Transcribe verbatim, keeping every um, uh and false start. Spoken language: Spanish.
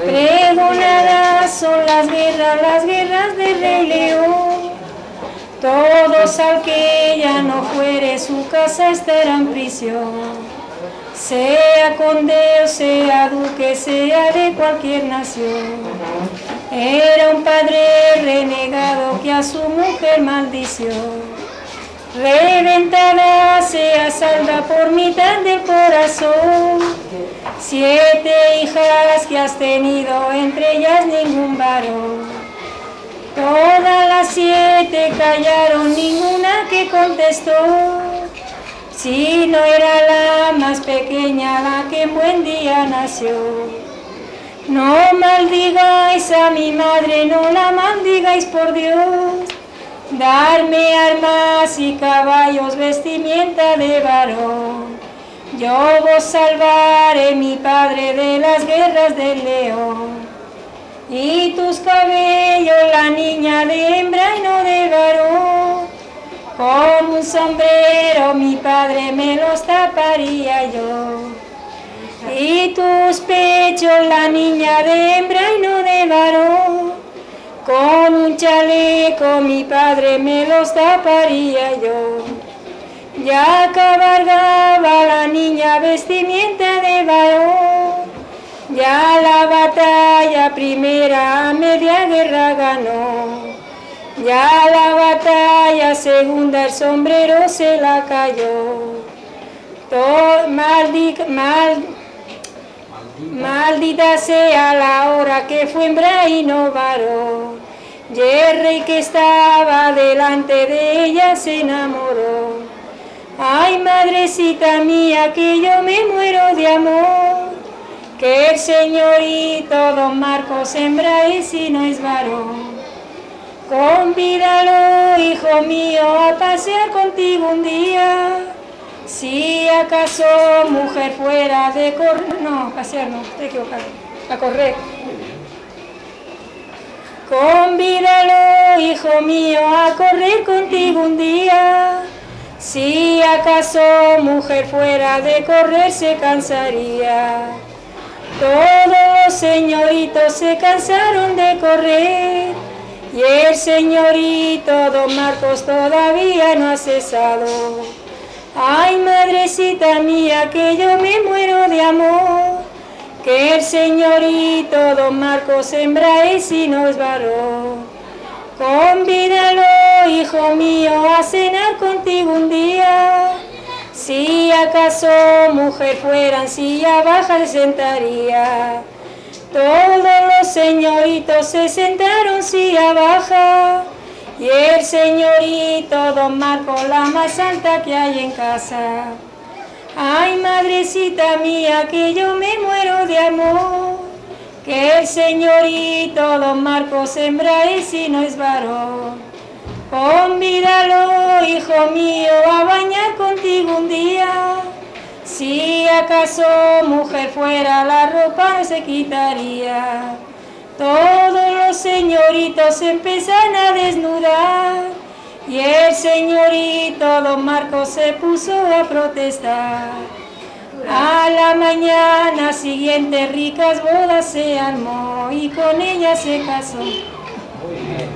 Pregonadas son las guerras, las guerras del Rey León. Todos al que ya no fuere su casa estará en prisión. Sea conde o sea duque, sea de cualquier nación. Era un padre renegado que a su mujer maldició. Reventada sea salda por mitad del corazón. Siete hijas que has tenido, entre ellas ningún varón. Todas las siete callaron, ninguna que contestó. Si no era la más pequeña la que en buen día nació. No maldigáis a mi madre, no la maldigáis por Dios. Darme armas y caballos, vestimenta de varón. Yo vos salvaré, mi padre, de las guerras del león. Y tus cabellos, la niña de hembra y no de varón. Con un sombrero mi padre me los taparía yo. Y tus pechos, la niña de hembra y no de varón. Con un chaleco mi padre me los taparía yo. Ya cabalgaba la niña vestimenta de varón. Ya la batalla primera a media guerra ganó. Ya la batalla segunda el sombrero se la cayó. Todo, maldi, mal, maldita sea la hora que fue hembra y no varón. Y el rey que estaba delante de ella se enamoró. Ay, madrecita mía, que yo me muero de amor. Que el señorito don Marcos hembra y si no es varón. Convídalo, hijo mío, a pasear contigo un día. Si acaso mujer fuera de correr, no, pasear no, te he equivocado, a correr. Convídalo, hijo mío, a correr contigo un día. Si acaso mujer fuera de correr se cansaría. Todos los señoritos se cansaron de correr. Y el señorito don Marcos todavía no ha cesado. Ay, madrecita mía, que yo me muero de amor. Que el señorito don Marcos hembra y si no es varón. Convídalo, hijo mío, a cenar contigo un día. Si acaso mujer fuera en silla baja se sentaría. Todos los señoritos se sentaron silla baja. Y el señorito don Marcos la más alta que hay en casa. Ay, madrecita mía, que yo me muero de amor. Que el señorito don Marcos hembra y si no es varón. Convídalo, hijo mío, a bañar contigo un día. Si acaso mujer fuera, la ropa no se quitaría. Todos los señoritos se empiezan a desnudar. Y el señorito don Marcos se puso a protestar. A la mañana siguiente ricas bodas se armó y con ella se casó.